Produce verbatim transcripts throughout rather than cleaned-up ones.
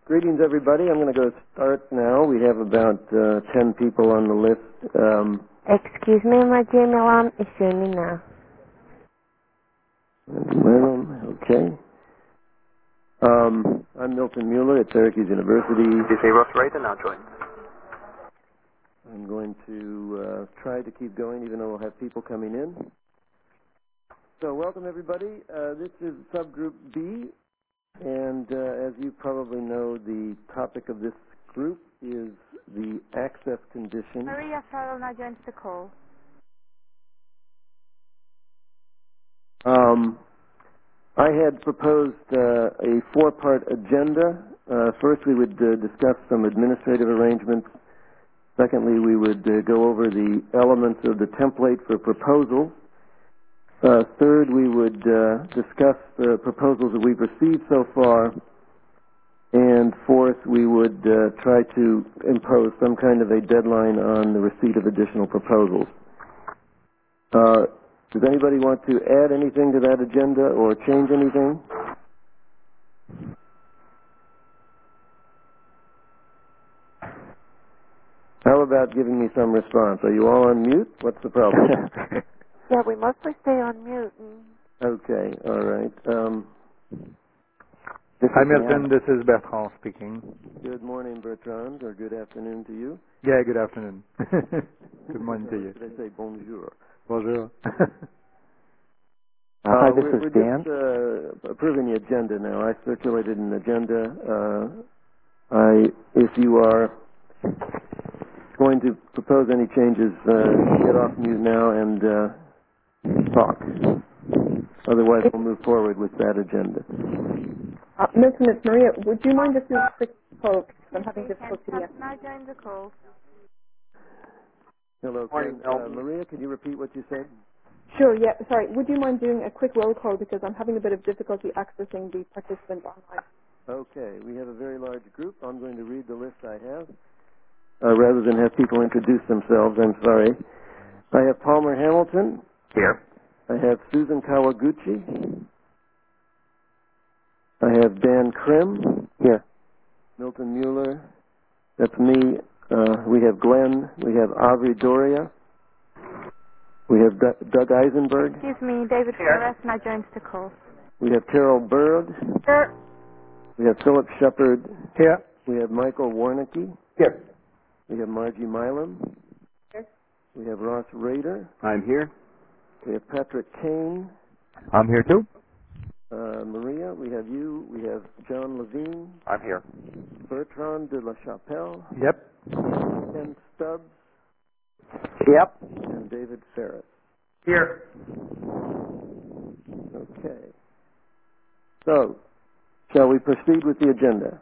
Greetings, everybody. I'm going to go start now. We have about uh, ten people on the list. Um, Excuse me, my dear Milan is joining now. Okay. Um, I'm Milton Mueller at Syracuse University. You say Ross Rader now joins. I'm going to uh, try to keep going, even though we'll have people coming in. So, welcome, everybody. Uh, this is subgroup B. And uh, as you probably know, the topic of this group is the access condition. Maria Farrell now joins the call. Um, I had proposed uh, a four-part agenda. Uh, first, we would uh, discuss some administrative arrangements. Secondly, we would uh, go over the elements of the template for proposals. Uh, third, we would uh, discuss the proposals that we've received so far. And fourth, we would uh, try to impose some kind of a deadline on the receipt of additional proposals. Uh, does anybody want to add anything to that agenda or change anything? How about giving me some response? Are you all on mute? What's the problem? Yeah, we mostly stay on mute. Okay, all right. Um, Hi, Milton. This is Bertrand speaking. Good morning, Bertrand, or good afternoon to you. Yeah, good afternoon. Good morning to you. Should I say bonjour? Bonjour. Uh, Hi, this we're, is we're Dan. just uh, approving the agenda now. I circulated an agenda. Uh, I, if you are going to propose any changes, uh, get off mute now and uh, talk. Otherwise, we'll move forward with that agenda. Uh, Milton, it's Maria. Would you mind just doing a quick poll? I'm having difficulty here. Now join the call. Hello, Morning, Ken. Uh, Milton. Maria, could you repeat what you said? Sure, yeah, sorry. Would you mind doing a quick roll call because I'm having a bit of difficulty accessing the participants online? Okay, we have a very large group. I'm going to read the list I have. Uh, rather than have people introduce themselves, I'm sorry. I have Palmer Hamilton. Here. I have Susan Kawaguchi. I have Dan Krim. Here. Milton Mueller. That's me. Uh, we have Glenn. We have Avri Doria. We have D- Doug Eisenberg. Excuse me, David Flores now joins the call. We have Carol Bird. Sir. We have Philip Shepard. Here. We have Michael Warnicki. Here. We have Margie Milam. Here. We have Ross Rader. I'm here. We have Patrick Kane. I'm here too. Uh, Maria, we have you. We have John Levine. I'm here. Bertrand de la Chapelle. Yep. Ken Stubbs. Yep. And David Ferris. Here. Okay. So, shall we proceed with the agenda?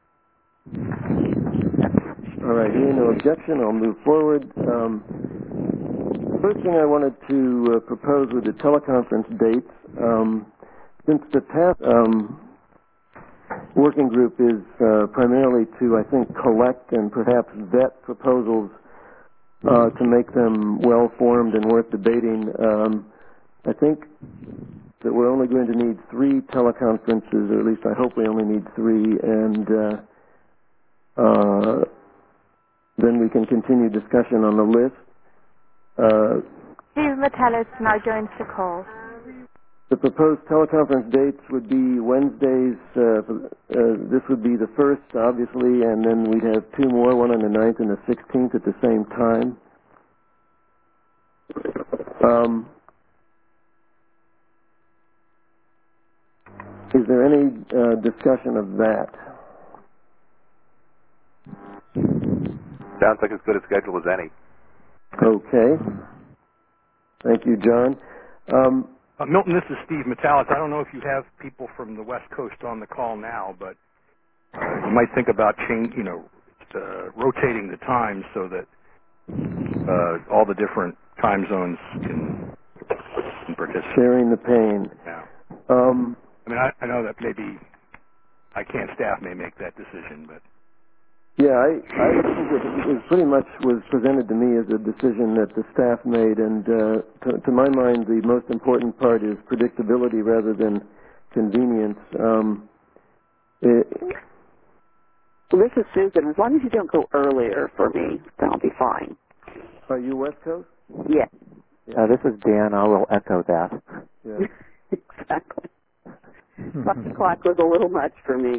All right, hearing no objection, I'll move forward. Um, the first thing I wanted to uh, propose were the teleconference dates. Um, since the task um, working group is uh, primarily to, I think, collect and perhaps vet proposals uh, to make them well-formed and worth debating, um, I think that we're only going to need three teleconferences, or at least I hope we only need three, and uh, uh, then we can continue discussion on the list. Uh, Steve Metellus now joins the call. the proposed teleconference dates would be Wednesdays. Uh, for, uh, this would be the first, obviously, and then we'd have two more, one on the ninth and the sixteenth at the same time. Um, is there any uh, discussion of that? Sounds like as good a schedule as any. Okay. Thank you, John. Um, Uh, Milton, this is Steve Metellus. I don't know if you have people from the West Coast on the call now, but uh, you might think about change, you know, uh, rotating the times so that uh, all the different time zones can, can participate. sharing the pain. Yeah. Um, I mean, I, I know that maybe I can't staff may make that decision, but Yeah, I, I think it, it pretty much was presented to me as a decision that the staff made, and uh, to, to my mind, the most important part is predictability rather than convenience. Um, it, Well, this is Susan. As long as you don't go earlier for me, then I'll be fine. Are you West Coast? Yes. Yeah. Uh, this is Dan. I will echo that. Yeah. Exactly. Five o'clock was a little much for me.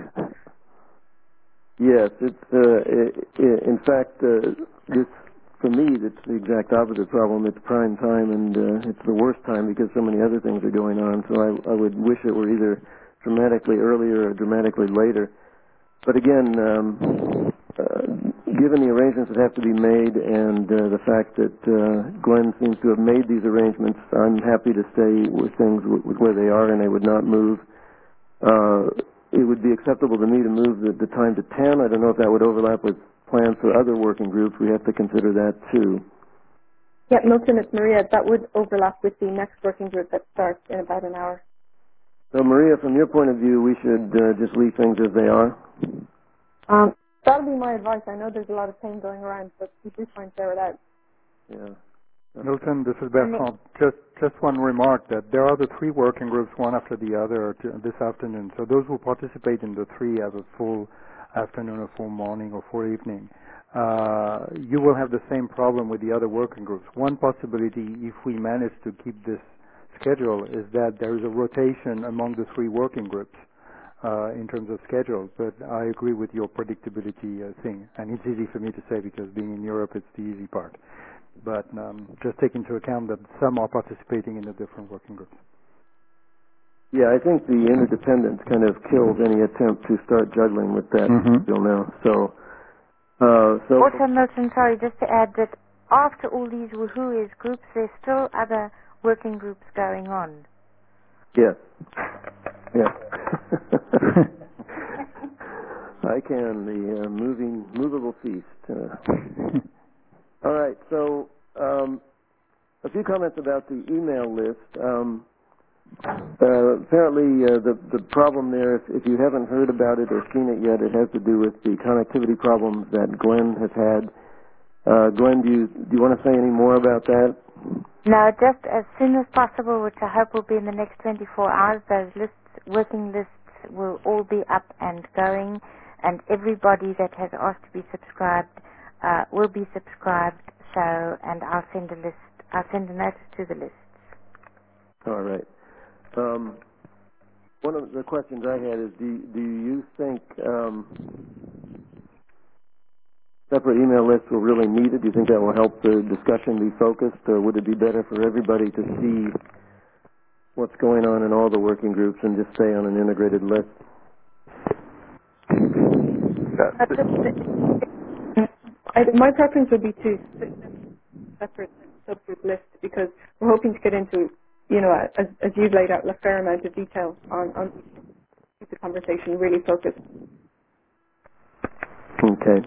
Yes, it's uh, it, it, in fact uh, this for me it's the exact opposite problem. It's prime time and uh, it's the worst time because so many other things are going on. So I, I would wish it were either dramatically earlier or dramatically later. But again, um, uh, given the arrangements that have to be made and uh, the fact that uh, Glenn seems to have made these arrangements, I'm happy to stay with things w- with where they are and they would not move. Uh, it would be acceptable to me to move the, the time to ten. I don't know if that would overlap with plans for other working groups. We have to consider that too. Yeah, Milton, it's Maria. That would overlap with the next working group that starts in about an hour. So, Maria, from your point of view, we should uh, just leave things as they are? Um, that would be my advice. I know there's a lot of pain going around, but you do try and clear it out. Yeah. Milton, this is Bertrand. Just just one remark that there are the three working groups, one after the other, to, this afternoon. So those who participate in the three have a full afternoon or full morning or full evening. Uh, you will have the same problem with the other working groups. One possibility, if we manage to keep this schedule, is that there is a rotation among the three working groups uh, in terms of schedules. But I agree with your predictability uh, thing, and it's easy for me to say because being in Europe, it's the easy part. But um, just take into account that some are participating in the different working groups. Yeah, I think the interdependence kind of kills any attempt to start juggling with that mm-hmm. still now. So, uh, so also, Milton, sorry, just to add that after all these woohoo-is groups, there's still other working groups going on. Yes. Yeah. I can, the uh, moving, movable feast. Uh. All right, so um, a few comments about the email list. Um, uh, apparently, uh, the the problem there, if, if you haven't heard about it or seen it yet, it has to do with the connectivity problems that Glenn has had. Uh, Glenn, do you do you want to say any more about that? No, just as soon as possible, which I hope will be in the next twenty-four hours. Those lists, working lists, will all be up and going, and everybody that has asked to be subscribed uh, will be subscribed. So, and I'll send a list. I'll send a notice to the lists. All right. Um, one of the questions I had is, do do you think um, separate email lists will really need it? Do you think that will help the discussion be focused, or would it be better for everybody to see what's going on in all the working groups and just stay on an integrated list? I, my preference would be to separate subgroup lists because we're hoping to get into, you know, as, as you've laid out, a fair amount of detail on, on keep the conversation really focused. Okay.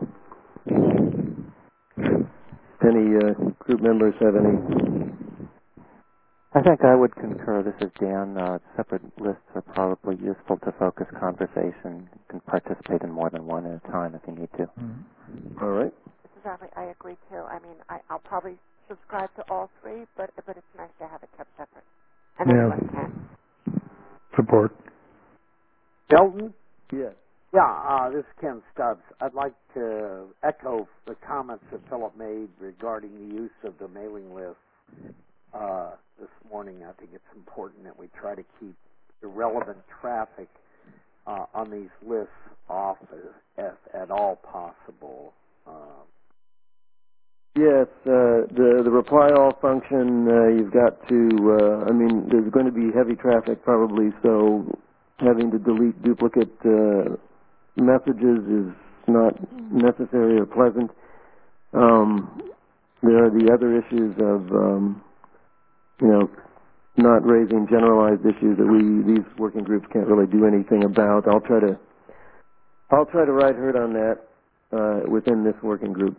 Any uh, group members have any? I think I would concur. This is Dan. Uh, separate lists are probably useful to focus conversation. You can participate in more than one at a time if you need to. Mm-hmm. All right. Exactly. I agree, too. I mean, I, I'll probably subscribe to all three, but but it's nice to have it kept separate. And yeah. everyone can. Support. Milton? Yes. Yeah, uh, this is Ken Stubbs. I'd like to echo the comments that Philip made regarding the use of the mailing list uh, this morning. I think it's important that we try to keep irrelevant traffic uh, on these lists off as, as at all possible. Uh, Yes, uh, the the reply all function, uh, you've got to, uh, I mean, there's going to be heavy traffic probably, so having to delete duplicate uh, messages is not necessary or pleasant. Um, there are the other issues of, um, you know, not raising generalized issues that we, these working groups can't really do anything about. I'll try to, I'll try to ride herd on that uh, within this working group.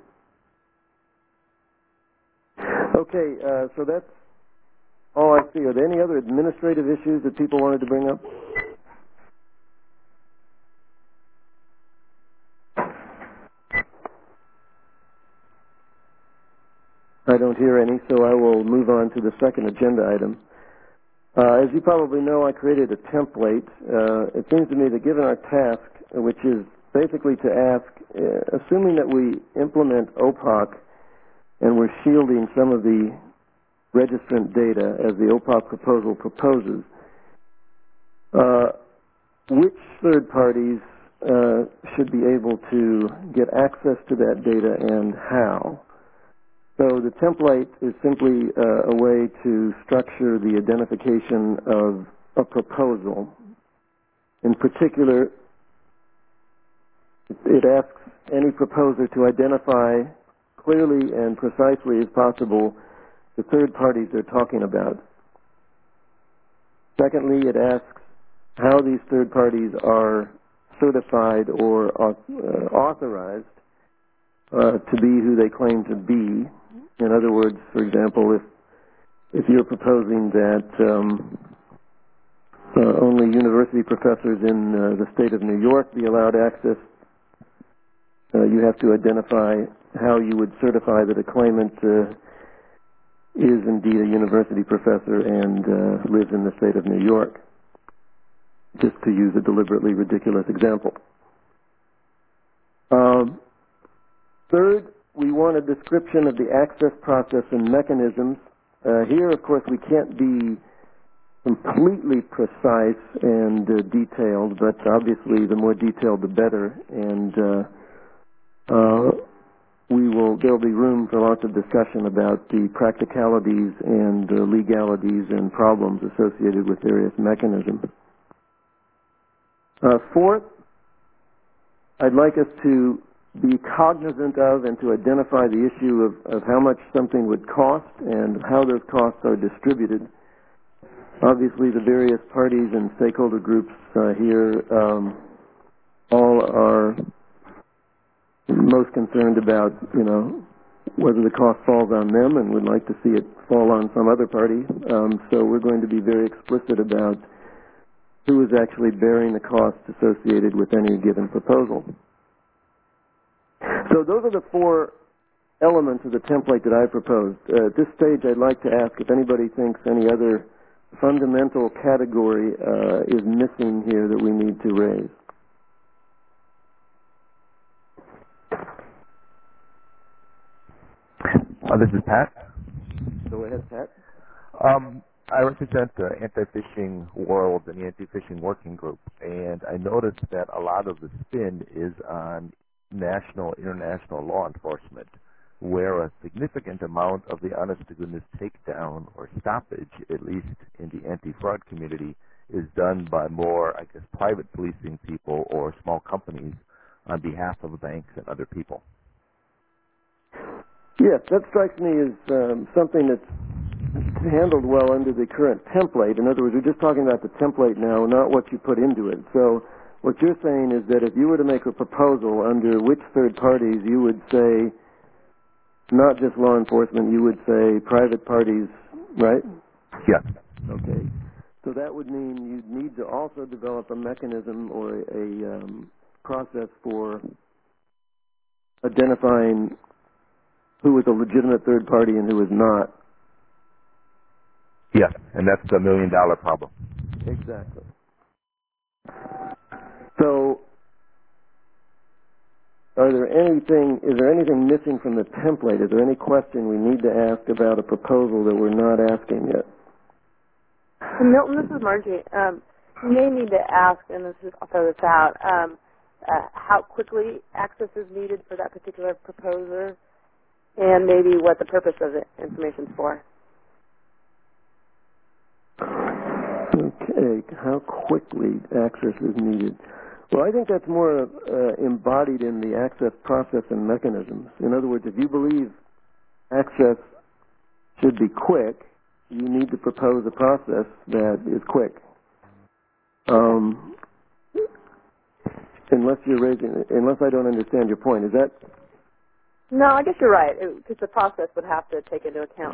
Okay, uh, so that's all I see. Are there any other administrative issues that people wanted to bring up? I don't hear any, so I will move on to the second agenda item. Uh, as you probably know, I created a template. Uh, it seems to me that given our task, which is basically to ask, uh, assuming that we implement O P O C and we're shielding some of the registrant data as the O P O C proposal proposes, uh, which third parties uh, should be able to get access to that data and how? So the template is simply uh, a way to structure the identification of a proposal. In particular, it asks any proposer to identify clearly and precisely as possible the third parties they're talking about. Secondly, it asks how these third parties are certified or uh, authorized uh, to be who they claim to be. In other words, for example, if if you're proposing that um, uh, only university professors in uh, the state of New York be allowed access, uh, you have to identify how you would certify that a claimant uh, is indeed a university professor and uh, lives in the state of New York, just to use a deliberately ridiculous example. Um, third, we want a description of the access process and mechanisms. Uh, here, of course, we can't be completely precise and uh, detailed, but obviously the more detailed the better, and uh, uh, we will, there'll be room for lots of discussion about the practicalities and uh, legalities and problems associated with various mechanisms. Uh, fourth, I'd like us to be cognizant of and to identify the issue of, of how much something would cost and how those costs are distributed. Obviously, the various parties and stakeholder groups uh, here um, all are most concerned about, you know, whether the cost falls on them and would like to see it fall on some other party. Um, so we're going to be very explicit about who is actually bearing the costs associated with any given proposal. So those are the four elements of the template that I proposed. Uh, at this stage, I'd like to ask if anybody thinks any other fundamental category uh, is missing here that we need to raise. Uh, this is Pat. Go ahead, Pat. Um, I represent the Anti-Phishing World and the Anti-Phishing Working Group, and I noticed that a lot of the spin is on national, international law enforcement, where a significant amount of the honest-to-goodness takedown or stoppage, at least in the anti-fraud community, is done by more, I guess, private policing people or small companies on behalf of banks and other people. Yes, that strikes me as um, something that's handled well under the current template. In other words, we're just talking about the template now, not what you put into it. So what you're saying is that if you were to make a proposal under which third parties, you would say not just law enforcement, you would say private parties, right? Yes. Okay. So that would mean you'd need to also develop a mechanism or a, a um, process for identifying who is a legitimate third party and who is not. Yes, and that's the million dollar problem. Exactly. So, are there anything, is there anything missing from the template? Is there any question we need to ask about a proposal that we're not asking yet? Milton, this is Margie. Um, you may need to ask, and this is, I'll throw this out, um, uh, how quickly access is needed for that particular proposer, and maybe what the purpose of the information is for. Okay, how quickly access is needed. Well, I think that's more uh, embodied in the access process and mechanisms. In other words, if you believe access should be quick, you need to propose a process that is quick. Um, unless you're raising, unless I don't understand your point, is that? No, I guess you're right, because the process would have to take into account.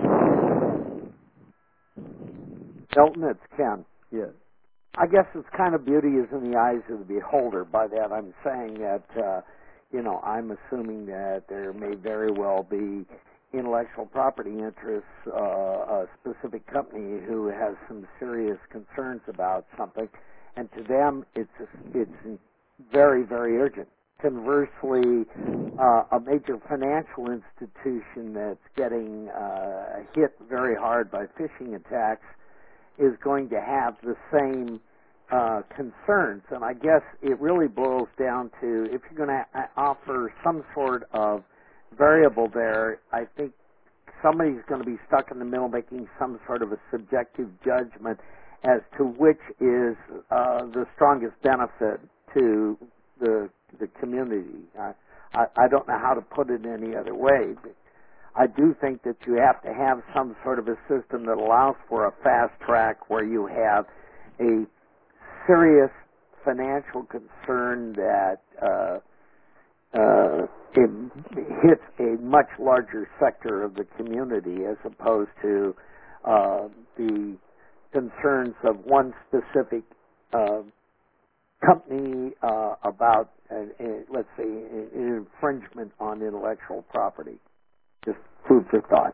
Milton, it's Ken. Yes. I guess it's kind of beauty is in the eyes of the beholder. By that, I'm saying that, uh, you know, I'm assuming that there may very well be intellectual property interests, uh, a specific company who has some serious concerns about something, and to them, it's it's very, very urgent. conversely, uh, a major financial institution that's getting uh, hit very hard by phishing attacks is going to have the same uh, concerns. And I guess it really boils down to, if you're going to offer some sort of variable there, I think somebody's going to be stuck in the middle making some sort of a subjective judgment as to which is uh, the strongest benefit to the the community. I, I, I don't know how to put it any other way, but I do think that you have to have some sort of a system that allows for a fast track where you have a serious financial concern that uh, uh, it hits a much larger sector of the community as opposed to uh, the concerns of one specific uh, company uh, about, uh, uh, let's say, an infringement on intellectual property. Just food for thought.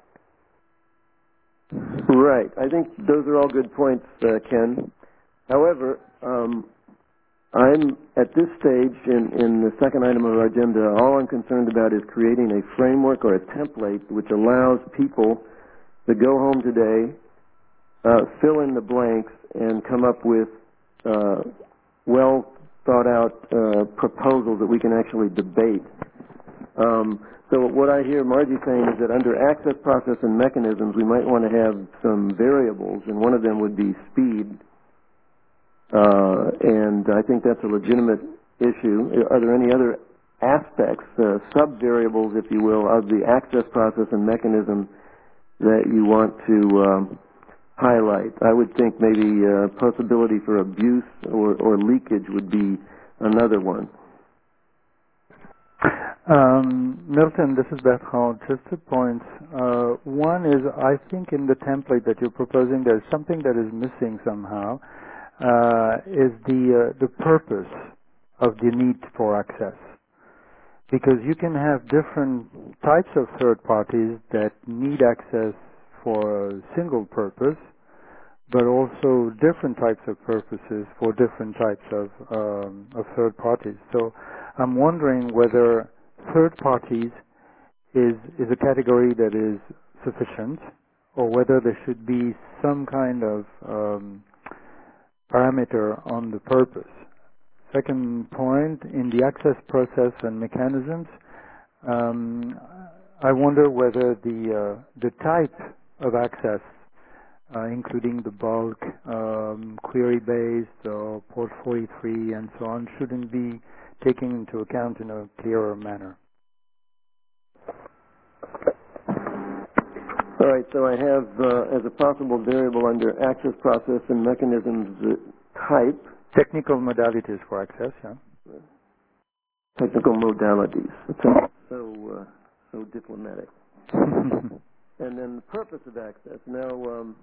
Right. I think those are all good points, uh, Ken. However, um, I'm at this stage in, in the second item of our agenda, all I'm concerned about is creating a framework or a template which allows people to go home today, uh, fill in the blanks, and come up with uh, well thought out uh, proposals that we can actually debate. Um, so what I hear Margie saying is that under access process and mechanisms, we might want to have some variables, and one of them would be speed. Uh, and I think that's a legitimate issue. Are there any other aspects, uh, sub-variables, if you will, of the access process and mechanism that you want to um, highlight? I would think maybe uh, possibility for abuse or, or leakage would be another one. Um, Milton, this is Bertrand. Just two points. Uh, one is, I think in the template that you're proposing, there's something that is missing somehow. Uh, is the uh, the purpose of the need for access, because you can have different types of third parties that need access for a single purpose, but also different types of purposes for different types of um, of third parties. So I'm wondering whether third parties is is a category that is sufficient, or whether there should be some kind of um, parameter on the purpose. Second point, in the access process and mechanisms, um, I wonder whether the uh, the type of access, uh, including the bulk, um, query-based, or port forty-three, and so on, shouldn't be taken into account in a clearer manner. All right, so I have uh, as a possible variable under access process and mechanisms uh, type. Technical modalities for access, yeah. Technical modalities. That's so, uh, so diplomatic. And then the purpose of access. Now, um,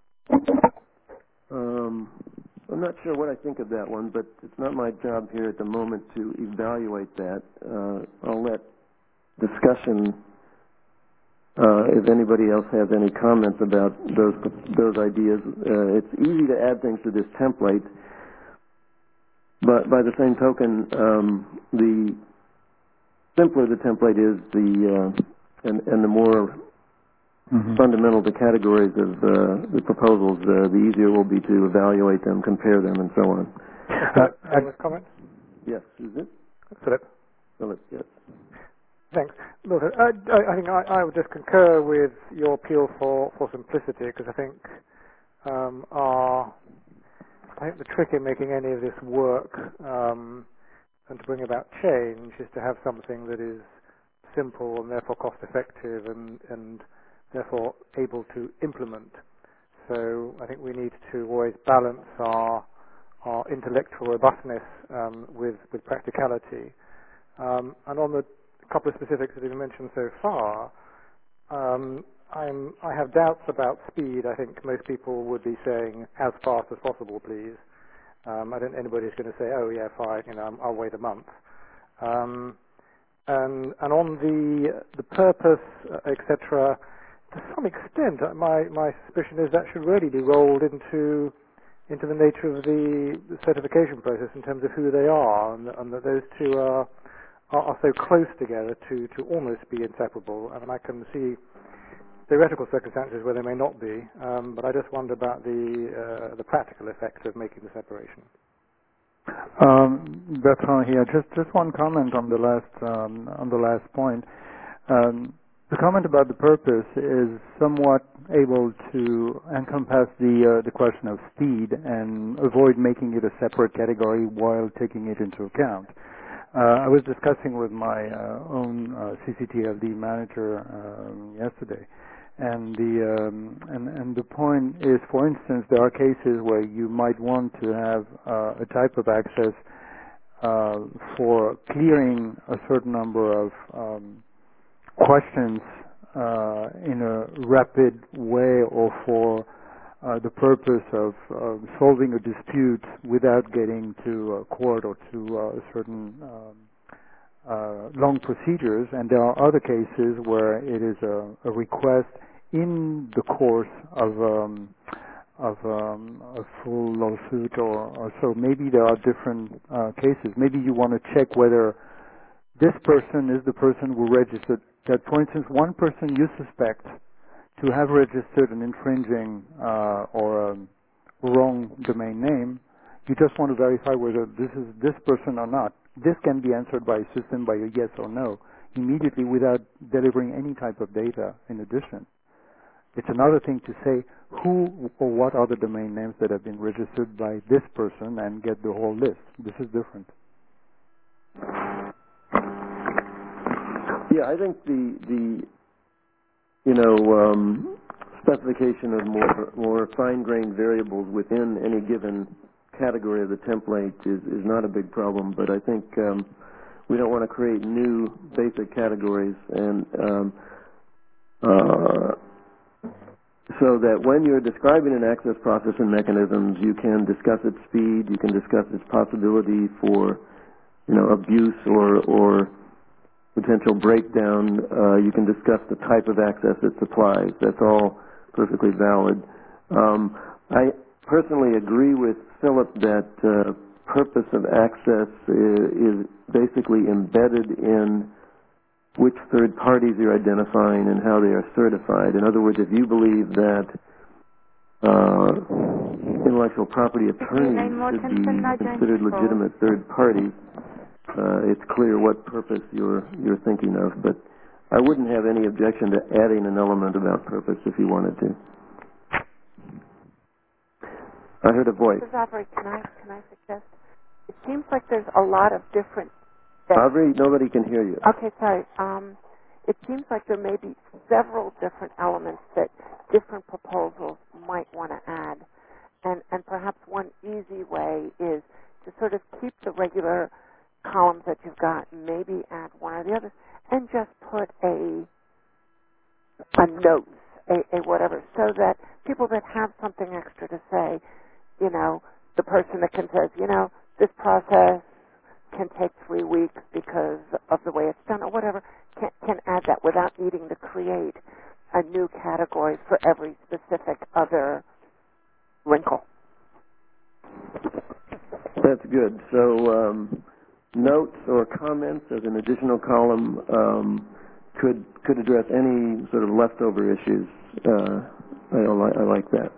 um, I'm not sure what I think of that one, but it's not my job here at the moment to evaluate that. Uh, I'll let discussion, uh, if anybody else has any comments about those those ideas. Uh, it's easy to add things to this template, but by the same token, um, the simpler the template is, the uh, and, and the more mm-hmm. fundamental the categories of uh, the proposals, uh, the easier it will be to evaluate them, compare them, and so on. Uh, Any comments? Yes, is it? Philip. Philip, yes. Thanks. Look, I, I, I think I, I would just concur with your appeal for, for simplicity, because I think um, our, I think the trick in making any of this work um, and to bring about change is to have something that is simple and therefore cost effective and, and therefore able to implement. So I think we need to always balance our our intellectual robustness um, with with practicality. Um, and on the couple of specifics that you've mentioned so far, um, I'm I have doubts about speed. I think most people would be saying as fast as possible, please. Um, I don't think anybody's going to say, oh yeah, fine, you know, I'll wait a month. Um, and and on the the purpose, uh, et cetera. To some extent, my, my suspicion is that should really be rolled into into the nature of the, the certification process in terms of who they are, and, and that those two are are, are so close together to, to almost be inseparable. I mean, I can see theoretical circumstances where they may not be, um, but I just wonder about the uh, the practical effects of making the separation. Um, Bertrand here. Just just one comment on the last um, on the last point. Um, the comment about the purpose is somewhat able to encompass the uh, the question of speed and avoid making it a separate category while taking it into account. Uh, I was discussing with my uh, own uh, C C T L D manager um, yesterday, and the um, and and the point is, for instance, there are cases where you might want to have uh, a type of access uh, for clearing a certain number of um, questions uh, in a rapid way, or for uh, the purpose of uh, solving a dispute without getting to a court or to uh, certain um, uh, long procedures. And there are other cases where it is a, a request in the course of um, of um, a full lawsuit, or, or so. Maybe there are different uh, cases. Maybe you want to check whether this person is the person who registered. That, for instance, one person you suspect to have registered an infringing uh, or a wrong domain name, you just want to verify whether this is this person or not. This can be answered by a system by a yes or no immediately without delivering any type of data in addition. It's another thing to say who or what are the domain names that have been registered by this person and get the whole list. This is different. Yeah, I think the the you know um, specification of more more fine-grained variables within any given category of the template is is not a big problem. But I think um, we don't want to create new basic categories, and um, uh, so that when you're describing an access process and mechanisms, you can discuss its speed, you can discuss its possibility for you know abuse or or potential breakdown. Uh, you can discuss the type of access it supplies. That's all perfectly valid. Um, I personally agree with Philip that uh, purpose of access is, is basically embedded in which third parties you're identifying and how they are certified. In other words, if you believe that uh, intellectual property attorneys should be considered legitimate third parties, Uh, it's clear what purpose you're you're thinking of, but I wouldn't have any objection to adding an element about purpose if you wanted to. I heard a voice. Mister Avery, can I can I suggest? It seems like there's a lot of different. Avery, nobody can hear you. Okay, sorry. Um, it seems like there may be several different elements that different proposals might want to add, and and perhaps one easy way is to sort of keep the regular columns that you've got, maybe add one or the other, and just put a a note, a, a whatever, so that people that have something extra to say, you know, the person that can says, you know, this process can take three weeks because of the way it's done or whatever, can, can add that without needing to create a new category for every specific other wrinkle. That's good. So um, notes or comments as an additional column um, could could address any sort of leftover issues. Uh, I, I like that.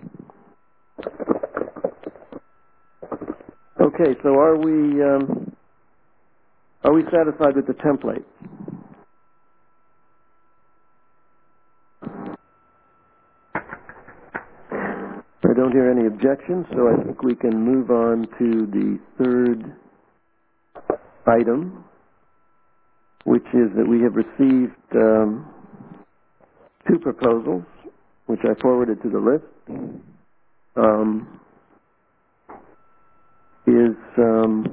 Okay, so are we um, are we satisfied with the template? I don't hear any objections, so I think we can move on to the third item, which is that we have received um, two proposals, which I forwarded to the list. Um, is, um,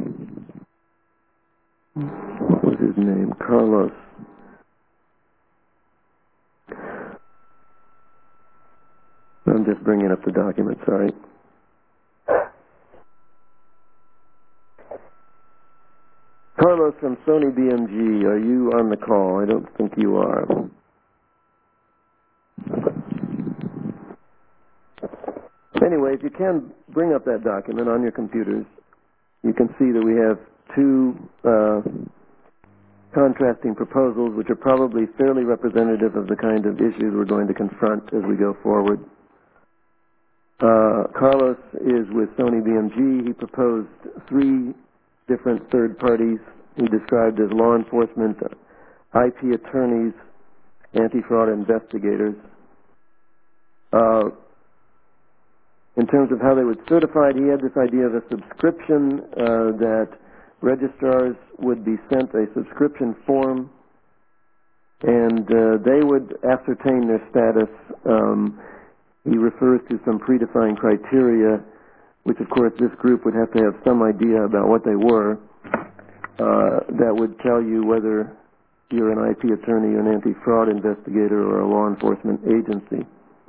what was his name? Carlos. I'm just bringing up the document, sorry. Carlos from Sony B M G, are you on the call? I don't think you are. Anyway, if you can bring up that document on your computers, you can see that we have two uh, contrasting proposals, which are probably fairly representative of the kind of issues we're going to confront as we go forward. Uh, Carlos is with Sony B M G. He proposed three different third parties he described as law enforcement, I P attorneys, anti-fraud investigators. Uh, in terms of how they would certify it, he had this idea of a subscription uh, that registrars would be sent a subscription form, and uh, they would ascertain their status. Um, he refers to some predefined criteria, which of course this group would have to have some idea about what they were, uh, that would tell you whether you're an I P attorney, an anti-fraud investigator, or a law enforcement agency.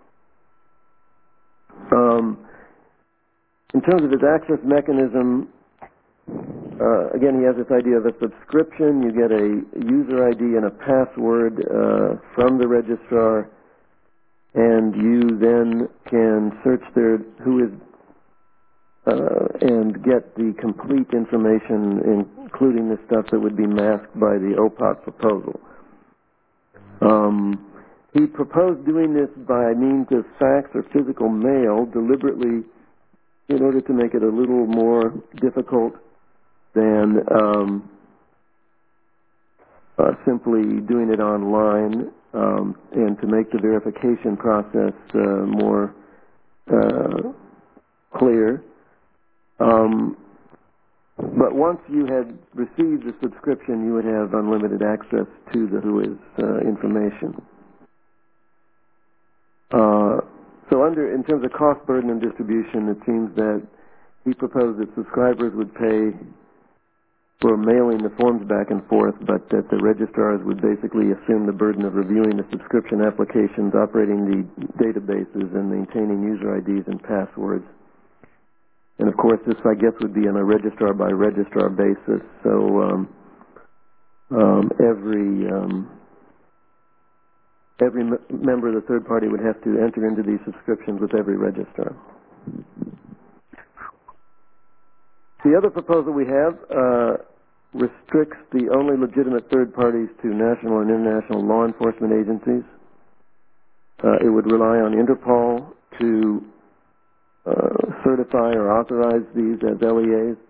Um, in terms of his access mechanism, uh, again, he has this idea of a subscription. You get a user I D and a password uh, from the registrar, and you then can search their who is uh, and get the complete information, including the stuff that would be masked by the O P O C proposal. Um, he proposed doing this by means of fax or physical mail deliberately in order to make it a little more difficult than um, uh, simply doing it online, um, and to make the verification process uh, more uh, clear. Um, but once you had received the subscription, you would have unlimited access to the WHOIS uh, information. Uh, so under, in terms of cost, burden, and distribution, it seems that he proposed that subscribers would pay for mailing the forms back and forth, but that the registrars would basically assume the burden of reviewing the subscription applications, operating the databases, and maintaining user I Ds and passwords. And of course, this, I guess, would be on a registrar-by-registrar basis, so um, um, every... Um, Every m member of the third party would have to enter into these subscriptions with every registrar. The other proposal we have uh, restricts the only legitimate third parties to national and international law enforcement agencies. Uh, it would rely on Interpol to uh, certify or authorize these as L E As.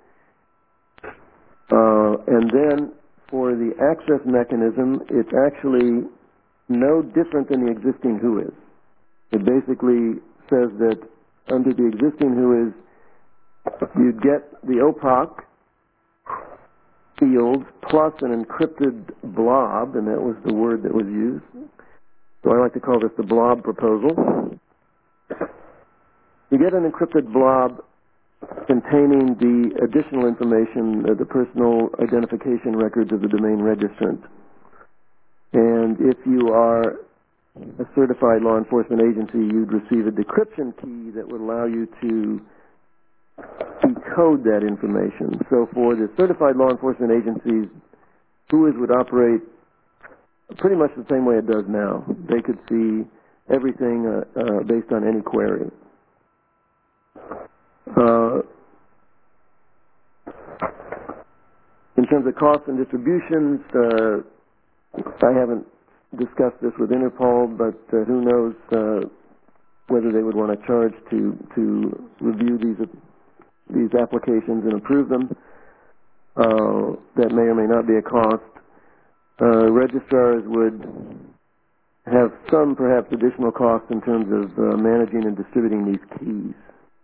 Uh, and then for the access mechanism, it's actually no different than the existing WHOIS. It basically says that under the existing WHOIS, you'd get the O P O C fields plus an encrypted blob, and that was the word that was used. So I like to call this the blob proposal. You get an encrypted blob containing the additional information, uh, the personal identification records of the domain registrant. And if you are a certified law enforcement agency, you'd receive a decryption key that would allow you to decode that information. So for the certified law enforcement agencies, WHOIS would operate pretty much the same way it does now. They could see everything uh, uh, based on any query. Uh, in terms of costs and distributions, uh, I haven't discussed this with Interpol, but uh, who knows uh, whether they would want to charge to to review these uh, these applications and approve them. Uh, that may or may not be a cost. Uh, registrars would have some, perhaps, additional costs in terms of uh, managing and distributing these keys.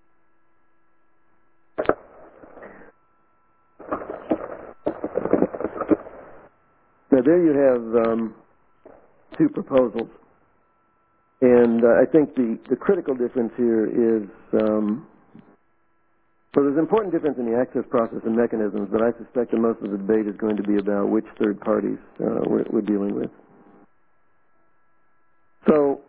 Now, there you have um, two proposals. And uh, I think the, the critical difference here is, um, well, there's an important difference in the access process and mechanisms, but I suspect that most of the debate is going to be about which third parties uh, we're, we're dealing with. So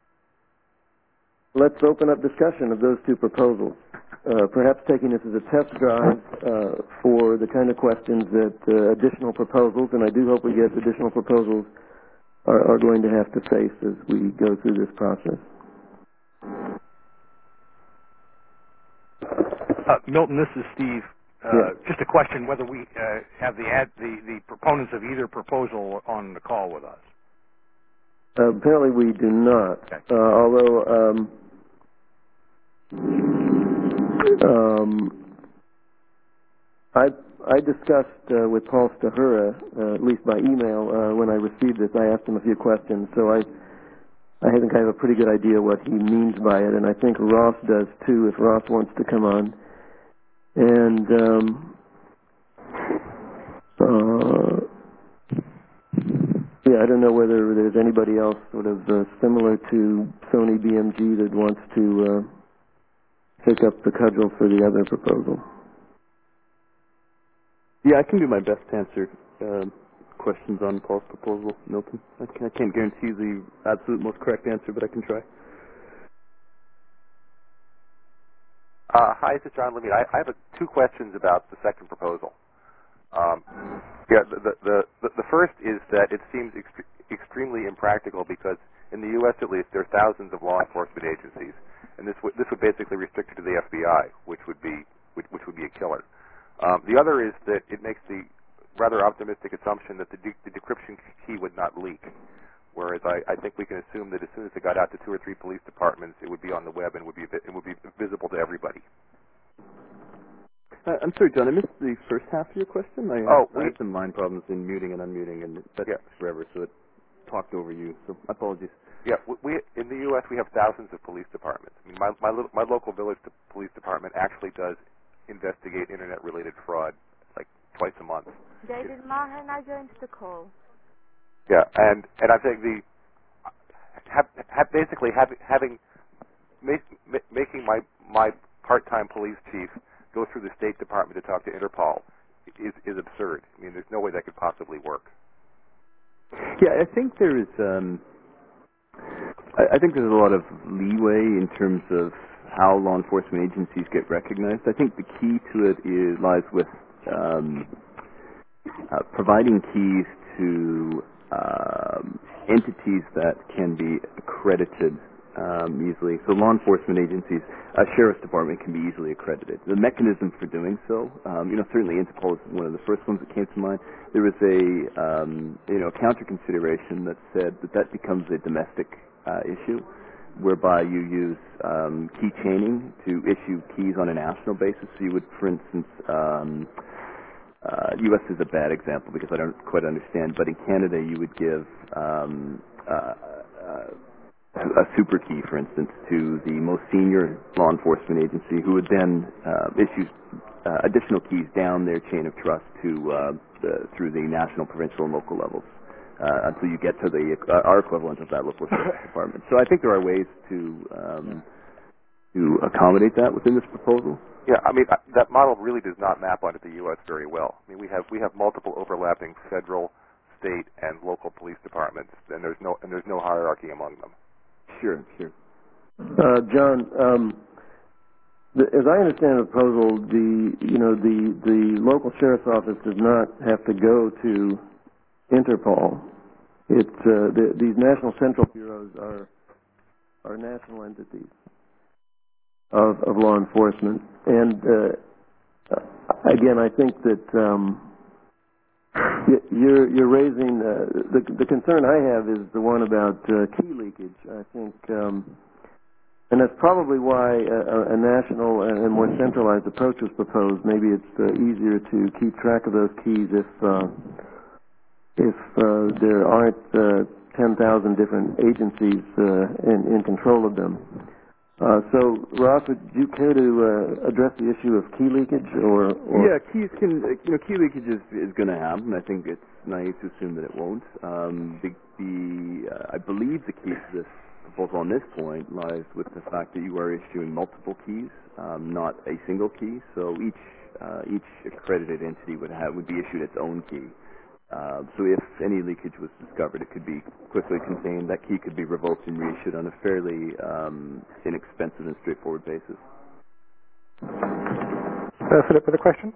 let's open up discussion of those two proposals. Uh, perhaps taking this as a test drive uh, for the kind of questions that uh, additional proposals, and I do hope we get additional proposals, are, are going to have to face as we go through this process. Uh, Milton, this is Steve. Uh, yeah. Just a question whether we uh, have the, ad, the the proponents of either proposal on the call with us. Uh, apparently we do not. Okay. Uh, although um, um, I I discussed uh, with Paul Stahura, uh, at least by email, uh, when I received this. I asked him a few questions, so I I think I have a pretty good idea what he means by it, and I think Ross does too. If Ross wants to come on, and um, uh, yeah, I don't know whether there's anybody else sort of uh, similar to Sony B M G that wants to uh, take up the cudgel for the other proposal. Yeah, I can do my best to answer uh, questions on Paul's proposal, Milton. I, can, I can't guarantee the absolute most correct answer, but I can try. Uh, hi, this is John Lemmy. I, I have a, two questions about the second proposal. Um, yeah, the, the, the, the first is that it seems ext- extremely impractical because in the U S at least there are thousands of law enforcement agencies, and this would this would basically restrict it to the F B I, which would be which, which would be a killer. Um, the other is that it makes the rather optimistic assumption that the, de- the decryption key would not leak, whereas I, I think we can assume that as soon as it got out to two or three police departments, it would be on the web and would be it would be visible to everybody. Uh, I'm sorry, John, I missed the first half of your question. I, oh, I we, had some mind problems in muting and unmuting, and that yeah. took forever, so it talked over you. So apologies. Yeah, we in the U S we have thousands of police departments. I mean, my my, little, my local village police department actually does investigate internet-related fraud like twice a month. David Maher, now joins the call. Yeah, and and I think the have, have basically having having make, making my my part-time police chief go through the State Department to talk to Interpol is is absurd. I mean, there's no way that could possibly work. Yeah, I think there is. Um, I, I think there's a lot of leeway in terms of how law enforcement agencies get recognized. I think the key to it is lies with um, uh, providing keys to um, entities that can be accredited um, easily. So law enforcement agencies, a sheriff's department can be easily accredited. The mechanism for doing so, um, you know, certainly Interpol is one of the first ones that came to mind. There was a, um, you know, counter consideration that said that that becomes a domestic uh, issue, whereby you use um, key chaining to issue keys on a national basis. So you would, for instance, um, uh, U S is a bad example because I don't quite understand, but in Canada you would give um, uh, uh, a super key, for instance, to the most senior law enforcement agency, who would then uh, issue uh, additional keys down their chain of trust to uh, the, through the national, provincial, and local levels uh, until you get to the uh, our equivalent of that local sheriff's department. So I think there are ways to um, to accommodate that within this proposal. Yeah, I mean that model really does not map onto the U S very well. I mean we have we have multiple overlapping federal, state, and local police departments, and there's no and there's no hierarchy among them. Sure, sure. Uh, John, um, the, as I understand the proposal, the you know the the local sheriff's office does not have to go to Interpol. It's uh, the, these national central bureaus are are national entities of, of law enforcement, and uh, again, I think that um, you're you're raising uh, the the concern I have is the one about uh, key leakage. I think, um, and that's probably why a, a national and more centralized approach was proposed. Maybe it's uh, easier to keep track of those keys if uh, if uh, there aren't uh, ten thousand different agencies uh, in, in control of them. Uh, so, Ross, would you care to uh, address the issue of key leakage, or, or yeah, keys can you know key leakage is is going to happen. I think it's naive to assume that it won't. Um, the the uh, I believe the key to this proposal on this point lies with the fact that you are issuing multiple keys, um, not a single key. So each uh, each accredited entity would have would be issued its own key. Uh, so if any leakage was discovered, it could be quickly contained. That key could be revoked and reissued on a fairly um, inexpensive and straightforward basis. Uh, Philip, with a question?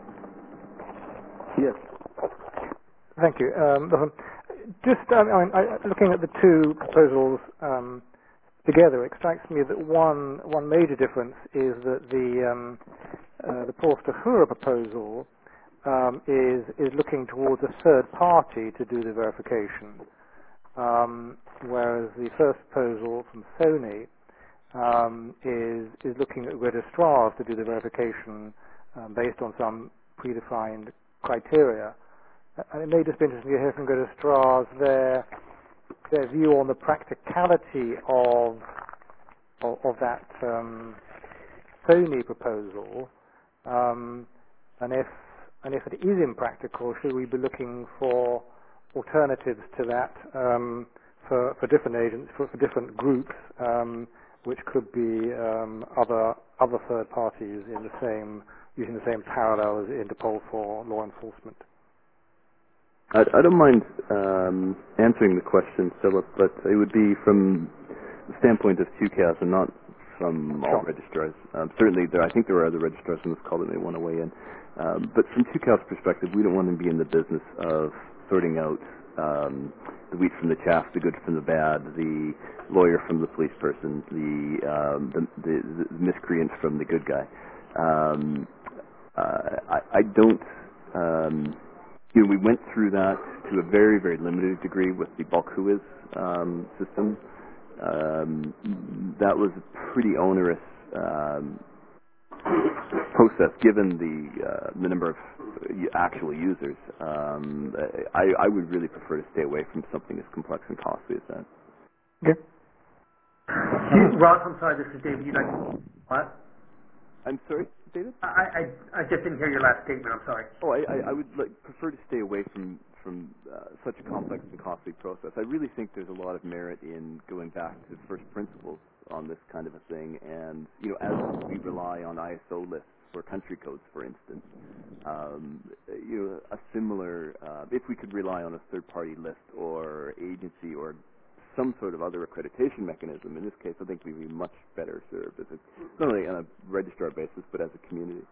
Yes. Thank you. Um, just um, I mean, I, looking at the two proposals um, together, it strikes me that one one major difference is that the um, uh, the Porster-Hura proposal um, is is looking towards a third party to do the verification, um, whereas the first proposal from Sony um, is is looking at registrars to do the verification um, based on some predefined criteria. And it may just be interesting to hear from registrars their their view on the practicality of of, of that um, Sony proposal, um, and if and if it is impractical, should we be looking for alternatives to that um, for for different agents, for, for different groups, um, which could be um, other other third parties in the same using the same parallel as Interpol for law enforcement. I, I don't mind um, answering the question, Philip, but it would be from the standpoint of T U C A S and not from all registrars. Um, certainly, there. I think there are other registrars in this call that may want to weigh in. Um, but from T U C A S perspective, we don't want to be in the business of sorting out um, the wheat from the chaff, the good from the bad, the lawyer from the police person, the um, the, the, the miscreant from the good guy. Um, uh, I, I don't. Um, You know, we went through that to a very, very limited degree with the bulk W H O I S um, system. Um, that was a pretty onerous um, process, given the uh, the number of actual users. Um, I, I would really prefer to stay away from something as complex and costly as that. Okay. Ross, I'm sorry, this is David. You'd like to what? I'm sorry, David? I, I I just didn't hear your last statement. I'm sorry. Oh, I, I, I would like, prefer to stay away from from uh, such a complex and costly process. I really think there's a lot of merit in going back to first principles on this kind of a thing. And you know, as we rely on I S O lists for country codes, for instance, um, you know, a similar uh, if we could rely on a third-party list or agency or some sort of other accreditation mechanism. In this case, I think we'd be much better served as a, not only on a registrar basis, but as a community.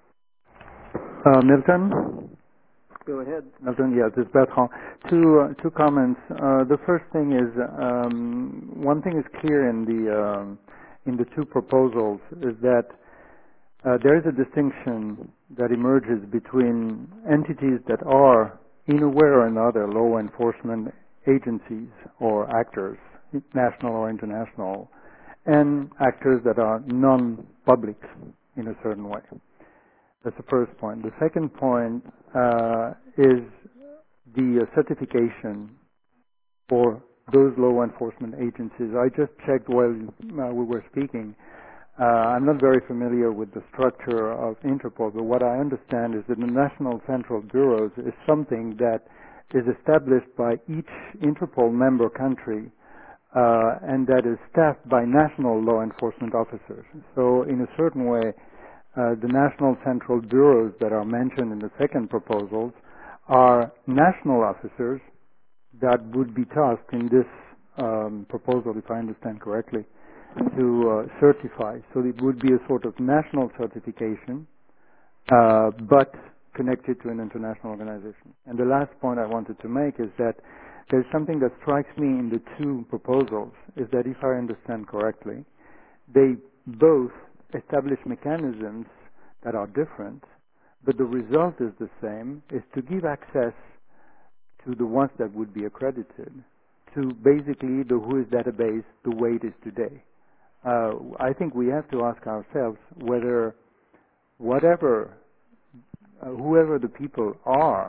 Uh, Milton? Go ahead. Milton, yes, it's Bertrand. Two, uh, two comments. Uh, the first thing is, um, one thing is clear in the, um, in the two proposals is that uh, there is a distinction that emerges between entities that are, in a way or another, law enforcement agencies or actors, national or international, and actors that are non-public in a certain way. That's the first point. The second point uh, is the uh, certification for those law enforcement agencies. I just checked while uh, we were speaking. Uh, I'm not very familiar with the structure of Interpol, but what I understand is that the National Central Bureaus is something that is established by each Interpol member country uh, and that is staffed by national law enforcement officers. So in a certain way, uh, the National Central Bureaus that are mentioned in the second proposals are national officers that would be tasked in this um, proposal, if I understand correctly, to uh, certify. So it would be a sort of national certification, uh, but connected to an international organization. And the last point I wanted to make is that there's something that strikes me in the two proposals, is that if I understand correctly, they both establish mechanisms that are different, but the result is the same, is to give access to the ones that would be accredited to basically the W H O I S database the way it is today. Uh, I think we have to ask ourselves whether whatever Uh, whoever the people are,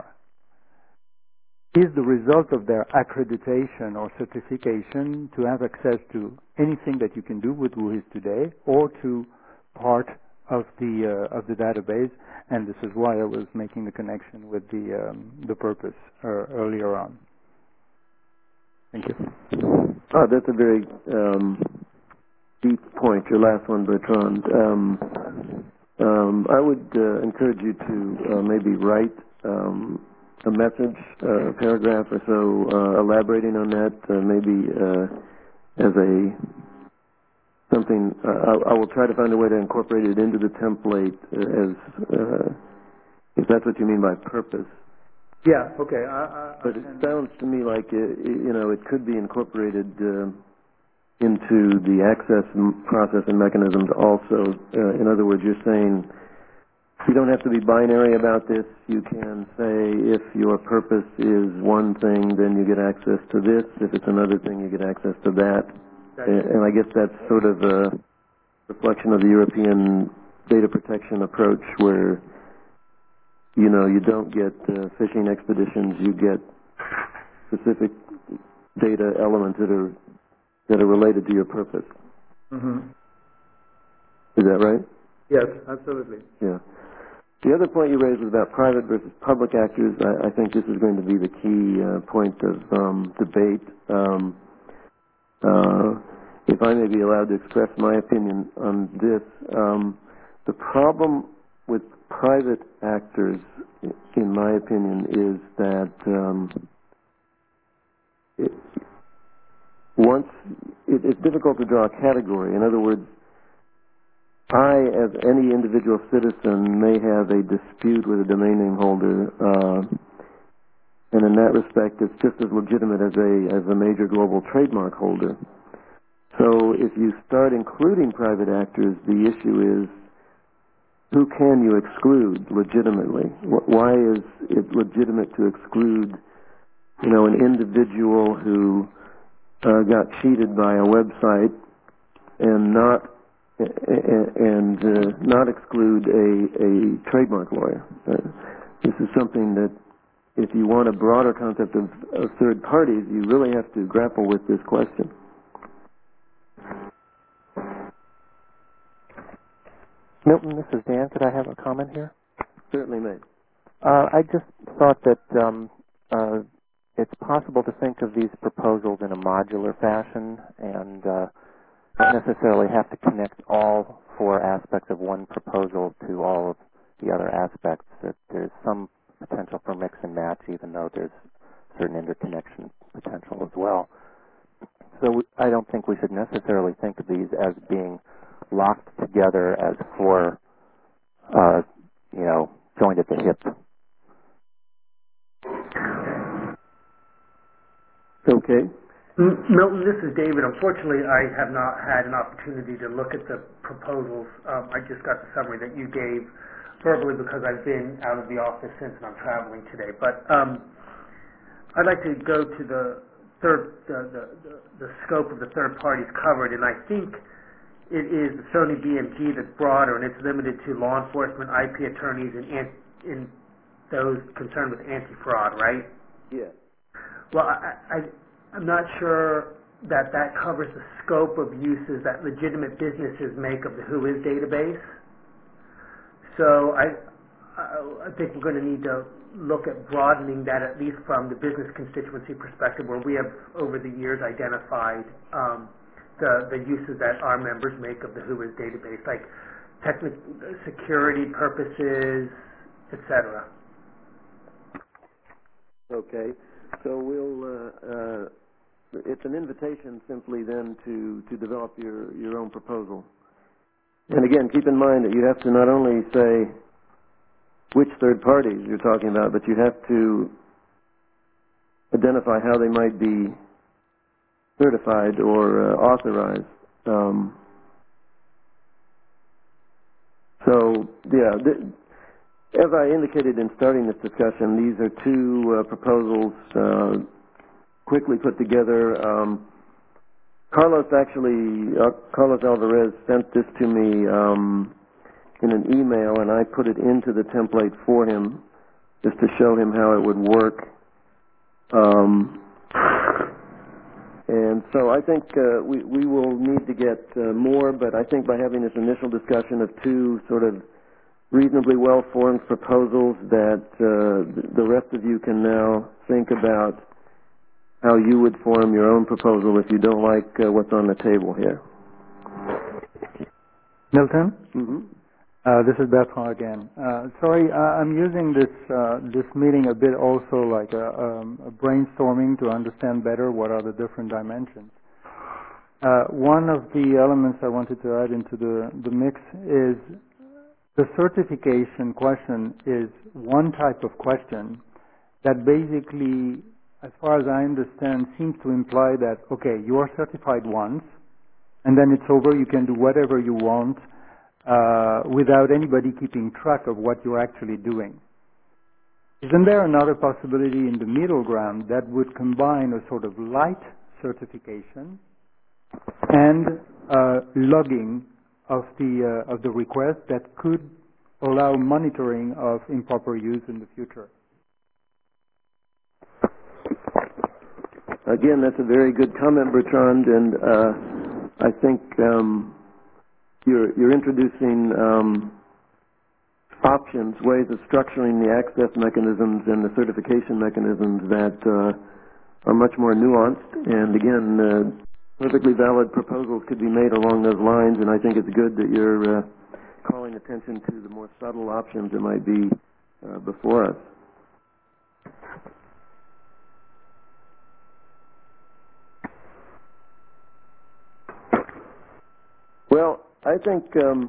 is the result of their accreditation or certification to have access to anything that you can do with W H O I S today, or to part of the uh, of the database. And this is why I was making the connection with the um, the purpose uh, earlier on. Thank you. Oh, that's a very um, deep point. Your last one, Bertrand. Um, Um, I would uh, encourage you to uh, maybe write um, a message, uh, a paragraph or so, uh, elaborating on that, uh, maybe uh, as a something. Uh, I, I will try to find a way to incorporate it into the template uh, as, uh, if that's what you mean by purpose. Yeah. Okay. I, I, but it sounds to me like it, you know it could be incorporated Uh, into the access process and mechanisms also. Uh, in other words, you're saying you don't have to be binary about this. You can say if your purpose is one thing, then you get access to this. If it's another thing, you get access to that. And, and I guess that's sort of a reflection of the European data protection approach where, you know, you don't get uh, fishing expeditions. You get specific data elements that are that are related to your purpose. Mm-hmm. Is that right? Yes, absolutely. Yeah. The other point you raised was about private versus public actors. I, I think this is going to be the key uh, point of um, debate. Um, uh, if I may be allowed to express my opinion on this, um, the problem with private actors, in my opinion, is that um, it, once it, it's difficult to draw a category. In other words, I, as any individual citizen, may have a dispute with a domain name holder, uh, and in that respect, it's just as legitimate as a as a major global trademark holder. So, if you start including private actors, the issue is who can you exclude legitimately? Why is it legitimate to exclude, you know, an individual who uh, got cheated by a website and not and uh, not exclude a, a trademark lawyer? Uh, this is something that, if you want a broader concept of, of third parties, you really have to grapple with this question. Milton, this is Dan. Could I have a comment here? Certainly may. Uh, I just thought that um, uh, it's possible to think of these proposals in a modular fashion and uh, not necessarily have to connect all four aspects of one proposal to all of the other aspects. That there's some potential for mix and match, even though there's certain interconnection potential as well. So we, I don't think we should necessarily think of these as being locked together as four, uh, you know, joined at the hip. Okay. Milton, this is David. Unfortunately, I have not had an opportunity to look at the proposals. Um, I just got the summary that you gave verbally because I've been out of the office since and I'm traveling today. But um, I'd like to go to the third, the, the, the, the scope of the third parties covered, and I think it is the Sony B M G that's broader, and it's limited to law enforcement, I P attorneys, and, and those concerned with anti-fraud, right? Yes. Well, I, I, I'm not sure that that covers the scope of uses that legitimate businesses make of the WHOIS database. So I, I, I think we're going to need to look at broadening that, at least from the business constituency perspective, where we have over the years identified um, the, the uses that our members make of the WHOIS database, like technical security purposes, et cetera. Okay. So we'll, uh, uh, it's an invitation simply then to, to develop your, your own proposal. And again, keep in mind that you have to not only say which third parties you're talking about, but you have to identify how they might be certified or uh, authorized. Um, so, yeah, th as I indicated in starting this discussion, these are two uh, proposals uh, quickly put together. Um, Carlos actually, uh, Carlos Alvarez sent this to me um, in an email, and I put it into the template for him just to show him how it would work. Um, and so I think uh, we, we will need to get uh, more, but I think by having this initial discussion of two sort of reasonably well-formed proposals that uh, the rest of you can now think about how you would form your own proposal if you don't like uh, what's on the table here. Milton? Mm-hmm. Uh, this is Bertrand again. Uh, sorry, uh, I'm using this uh, this meeting a bit also like a, um, a brainstorming to understand better what are the different dimensions. Uh, one of the elements I wanted to add into the, the mix is the certification question is one type of question that basically, as far as I understand, seems to imply that, okay, you are certified once, and then it's over, you can do whatever you want, uh, without anybody keeping track of what you're actually doing. Isn't there another possibility in the middle ground that would combine a sort of light certification and uh, logging of the uh, of the request that could allow monitoring of improper use in the future? Again, that's a very good comment, Bertrand, and uh, I think um, you're you're introducing um, options, ways of structuring the access mechanisms and the certification mechanisms that uh, are much more nuanced. And again, uh, perfectly valid proposals could be made along those lines, and I think it's good that you're uh, calling attention to the more subtle options that might be uh, before us. Well, I think um,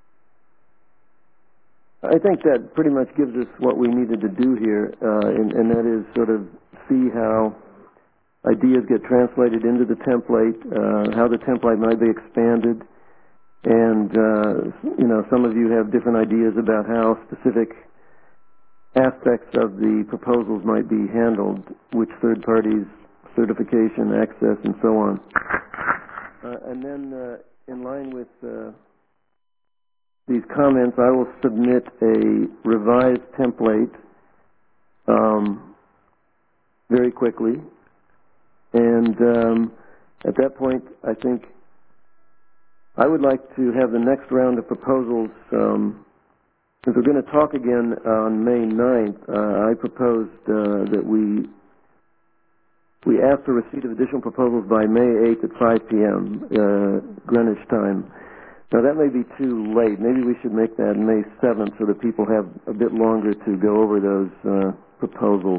I think that pretty much gives us what we needed to do here, uh, and, and that is sort of see how ideas get translated into the template, uh, how the template might be expanded, and uh, you know, some of you have different ideas about how specific aspects of the proposals might be handled, which third parties, certification, access, and so on. Uh, and then, uh, in line with uh, these comments, I will submit a revised template um, very quickly. And um, at that point, I think I would like to have the next round of proposals. Um, since we're going to talk again on May ninth, uh, I proposed uh, that we we ask for receipt of additional proposals by May eighth at five p m Uh, Greenwich time. Now that may be too late. Maybe we should make that May seventh so that people have a bit longer to go over those uh, proposals.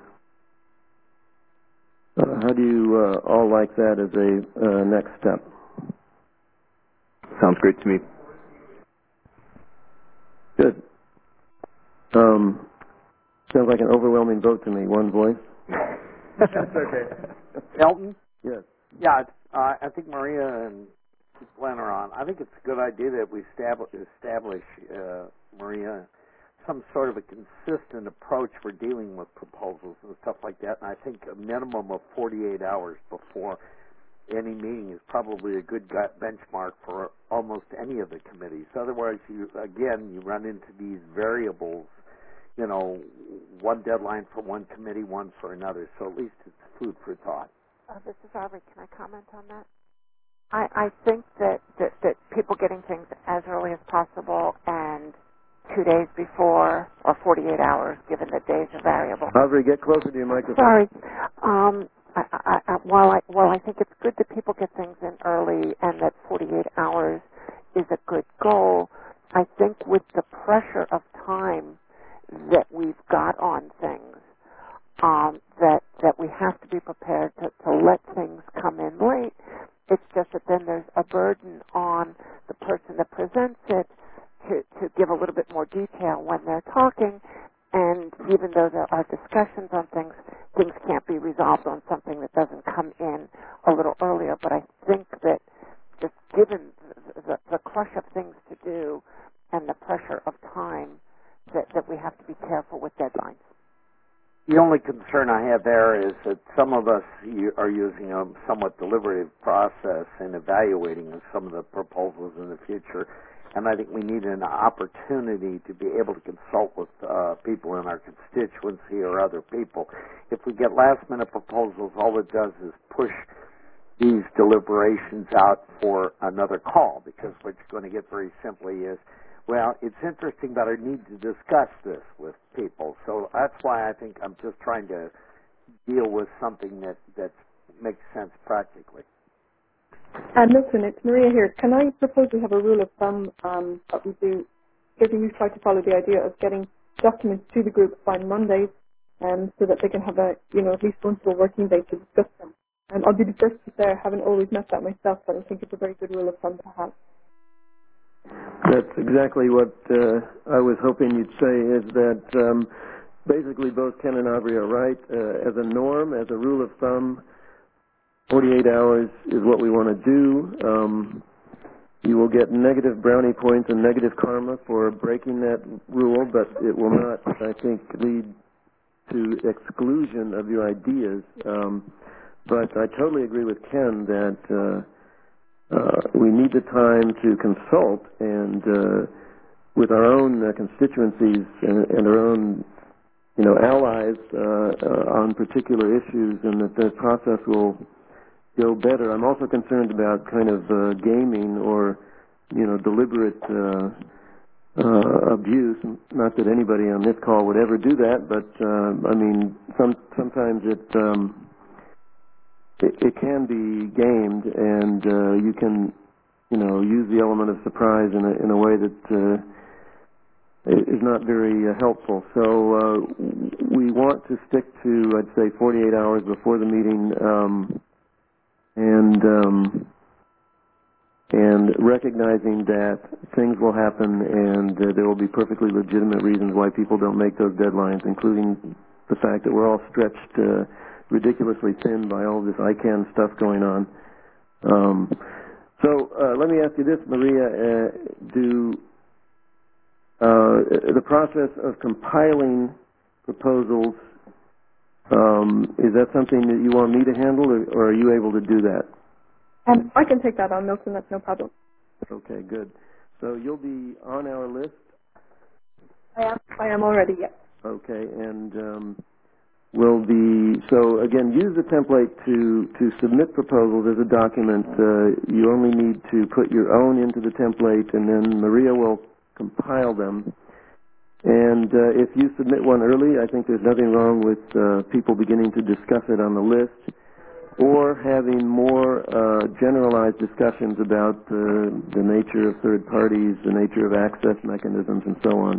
Uh, how do you uh, all like that as a uh, next step? Sounds great to me. Good. Um, sounds like an overwhelming vote to me. One voice. That's okay. Elton? Yes. Yeah, it's, uh, I think Maria and Glenn are on. I think it's a good idea that we establish, establish uh, Maria, some sort of a consistent approach for dealing with proposals and stuff like that. And I think a minimum of forty-eight hours before any meeting is probably a good benchmark for almost any of the committees. Otherwise, you again, you run into these variables, you know, one deadline for one committee, one for another. So at least it's food for thought. Uh, this is Aubrey. Can I comment on that? I, I think that, that, that people getting things as early as possible and two days before or forty-eight hours, given that days are variable. Aubrey, get closer to your microphone. Sorry. Um, I, I, I, while, I, while I think it's good that people get things in early and that forty-eight hours is a good goal, I think with the pressure of time that we've got on things, um, that that we have to be prepared to, to let things come in late. It's just that then there's a burden on the person that presents it to, to give a little bit more detail when they're talking. And even though there are discussions on things, things can't be resolved on something that doesn't come in a little earlier. But I think that just given the, the, the crush of things to do and the pressure of time, that, that we have to be careful with deadlines. The only concern I have there is that some of us are using a somewhat deliberative process in evaluating some of the proposals in the future, and I think we need an opportunity to be able to consult with uh, people in our constituency or other people. If we get last-minute proposals, all it does is push these deliberations out for another call, because what you're going to get very simply is, well, it's interesting, but I need to discuss this with people. So that's why I think I'm just trying to deal with something that, that makes sense practically. Uh, Milton, it's Maria here. Can I propose we have a rule of thumb um, that we do? Certainly, we've tried to follow the idea of getting documents to the group by Monday, um, so that they can have a, you know, at least once a working day to discuss them. Um, I'll be the first to say I haven't always met that myself, but I think it's a very good rule of thumb to have. That's exactly what uh, I was hoping you'd say, is that um, basically both Ken and Aubrey are right. Uh, as a norm, as a rule of thumb, forty-eight hours is what we want to do. Um, you will get negative brownie points and negative karma for breaking that rule, but it will not, I think, lead to exclusion of your ideas. Um, but I totally agree with Ken that uh, uh, we need the time to consult and uh, with our own uh, constituencies and, and our own, you know, allies uh, uh, on particular issues, and that the process will go better. I'm also concerned about kind of uh, gaming or, you know, deliberate uh, uh, abuse. Not that anybody on this call would ever do that, but uh, I mean, some sometimes it, um, it it can be gamed, and uh, you can, you know, use the element of surprise in a in a way that uh, is not very uh, helpful. So uh, we want to stick to, I'd say, forty-eight hours before the meeting. Um, And um, and recognizing that things will happen, and uh, there will be perfectly legitimate reasons why people don't make those deadlines, including the fact that we're all stretched uh, ridiculously thin by all this I CANN stuff going on. Um, so uh, let me ask you this, Maria: uh, Do uh, the process of compiling proposals, Um, is that something that you want me to handle, or, or are you able to do that? Um, I can take that on, Milton. That's no problem. Okay, good. So you'll be on our list? I am. I am already, yes. Okay, and um, will be, so again, use the template to, to submit proposals as a document. Uh, you only need to put your own into the template, and then Maria will compile them. And uh, if you submit one early, I think there's nothing wrong with uh, people beginning to discuss it on the list, or having more uh, generalized discussions about uh, the nature of third parties, the nature of access mechanisms, and so on.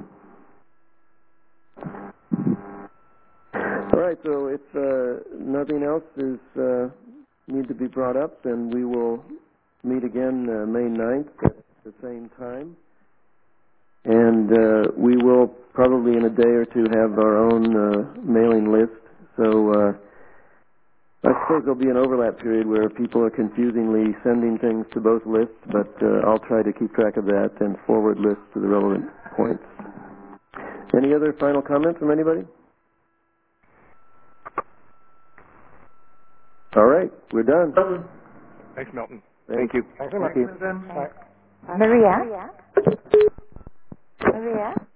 All right, so if uh, nothing else is uh, need to be brought up, then we will meet again uh, May ninth at the same time. And uh, we will probably in a day or two have our own uh, mailing list. So uh, I suppose there'll be an overlap period where people are confusingly sending things to both lists, but uh, I'll try to keep track of that and forward lists to the relevant points. Any other final comments from anybody? All right, we're done. Thanks, Milton. Thank, Thank you. Thanks so much. Thank you. Milton. Bye. Maria? Maria?